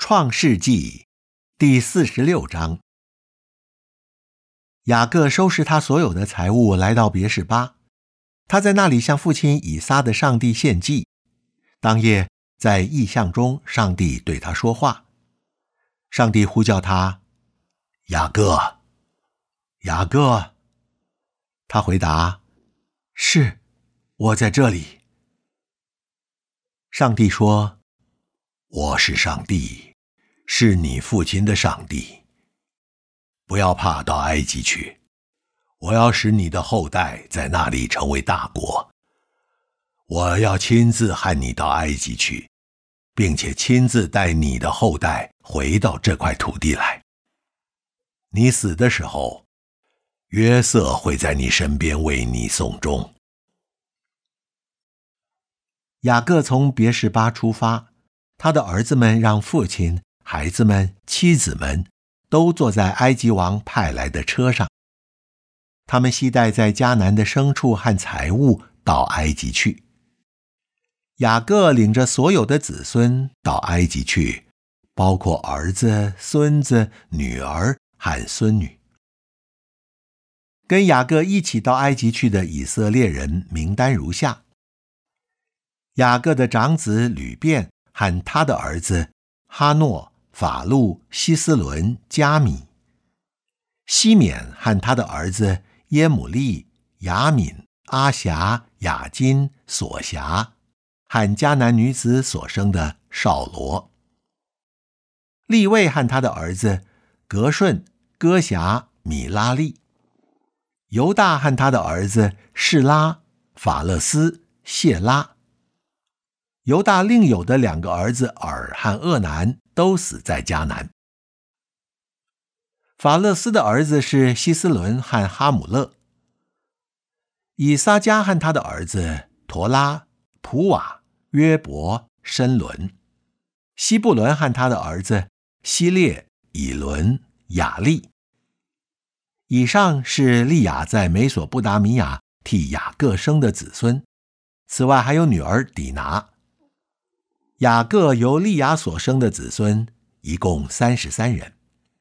创世纪第46章。雅各收拾他所有的财物，来到别是巴。他在那里向父亲以撒的上帝献祭。当夜在异象中，上帝对他说话。上帝呼叫他：雅各，雅各。他回答：是，我在这里。上帝说：我是上帝，是你父亲的上帝。不要怕，到埃及去，我要使你的后代在那里成为大国。我要亲自和你到埃及去，并且亲自带你的后代回到这块土地来。你死的时候，约瑟会在你身边为你送终。雅各从别是巴出发，他的儿子们让父亲、孩子们、妻子们都坐在埃及王派来的车上。他们携带在迦南的牲畜和财物到埃及去。雅各领着所有的子孙到埃及去，包括儿子、孙子、女儿和孙女。跟雅各一起到埃及去的以色列人名单如下：雅各的长子吕便和他的儿子哈诺、法路、希斯伦、加米；西缅和他的儿子耶姆利、雅敏、阿辖、雅金、索辖，和迦南女子所生的扫罗；利未和他的儿子革顺、哥辖、米拉利；犹大和他的儿子示拉、法勒斯、谢拉。犹大另有的两个儿子尔和厄南都死在迦南。法勒斯的儿子是希斯伦和哈姆勒。以撒迦和他的儿子陀拉、普瓦、约伯、申伦。希布伦和他的儿子希列、以伦、雅利。以上是利亚在美索不达米亚替雅各生的子孙，此外还有女儿底拿。雅各由利亚所生的子孙一共33人。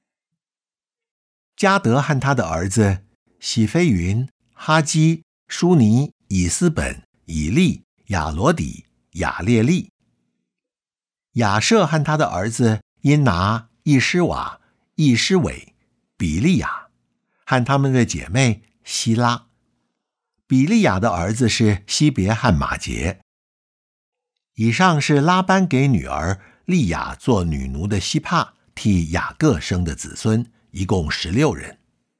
迦得和他的儿子喜非云、哈基、舒尼、以斯本、以利、亚罗底、亚列利。亚舍和他的儿子因拿、易施瓦、易施伟、比利亚，和他们的姐妹希拉。比利亚的儿子是西别和马杰。以上是拉班给女儿利亚做女奴的希帕替雅各生的子孙，一共16人。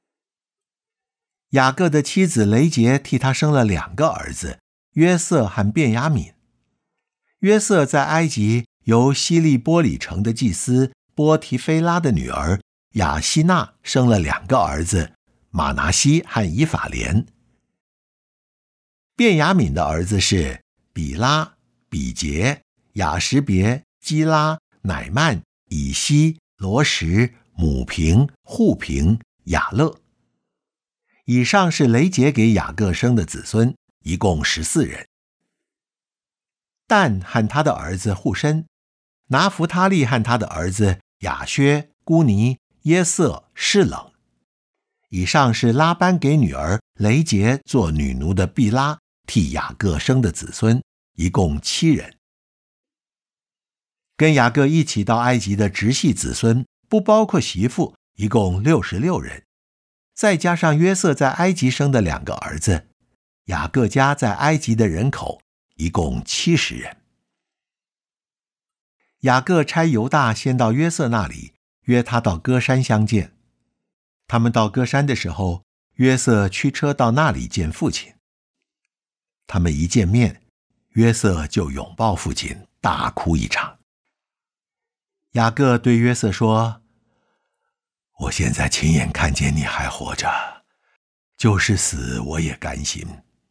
雅各的妻子雷结替他生了2个儿子，约瑟和便雅悯。约瑟在埃及由希利波里城的祭司波提菲拉的女儿雅西娜生了2个儿子，马拿西和以法莲。便雅悯的儿子是比拉、比杰、雅什别、基拉、乃曼、以西、罗什、母平、户平、雅勒。以上是雷结给雅各生的子孙，一共14人。但和他的儿子户申，拿弗他利和他的儿子雅薛、孤尼、耶色、示冷。以上是拉班给女儿雷结做女奴的毕拉替雅各生的子孙，一共7人。跟雅各一起到埃及的直系子孙，不包括媳妇，一共66人，再加上约瑟在埃及生的2个儿子，雅各家在埃及的人口一共70人。雅各差犹大先到约瑟那里，约他到歌山相见。他们到歌山的时候，约瑟驱车到那里见父亲。他们一见面，约瑟就拥抱父亲，大哭一场。雅各对约瑟说：我现在亲眼看见你还活着，就是死我也甘心。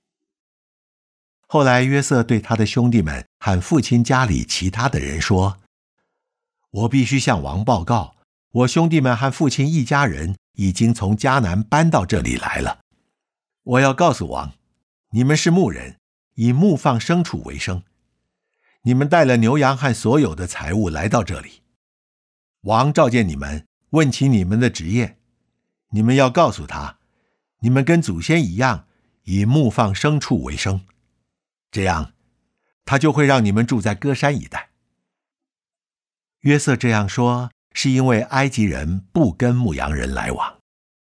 后来约瑟对他的兄弟们和父亲家里其他的人说：我必须向王报告，我兄弟们和父亲一家人已经从迦南搬到这里来了。我要告诉王，你们是牧人，以牧放牲畜为生。你们带了牛羊和所有的财物来到这里。 王召见你们，问起你们的职业，你们要告诉他，你们跟祖先一样，以牧放牲畜为生，这样他就会让你们住在歌珊一带。”约瑟这样说，是因为埃及人不跟牧羊人来往。